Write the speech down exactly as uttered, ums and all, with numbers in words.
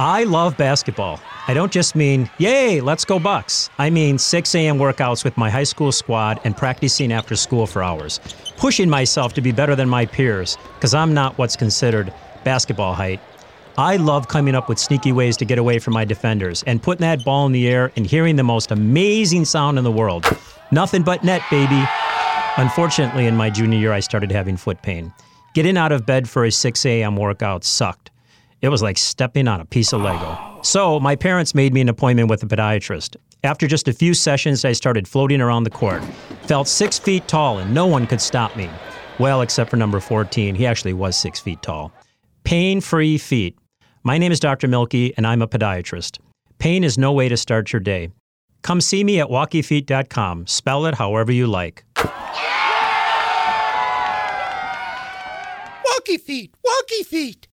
I love basketball. I don't just mean, yay, let's go Bucks. I mean six a.m. workouts with my high school squad and practicing after school for hours. Pushing myself to be better than my peers, because I'm not what's considered basketball height. I love coming up with sneaky ways to get away from my defenders and putting that ball in the air and hearing the most amazing sound in the world. Nothing but net, baby. Unfortunately, in my junior year, I started having foot pain. Getting out of bed for a six a.m. workout sucked. It was like stepping on a piece of Lego. So my parents made me an appointment with a podiatrist. After just a few sessions, I started floating around the court. Felt six feet tall and no one could stop me. Well, except for number fourteen. He actually was six feet tall. Pain-free feet. My name is Doctor Milky, and I'm a podiatrist. Pain is no way to start your day. Come see me at walky feet dot com. Spell it however you like. Walky Feet, Walky Feet.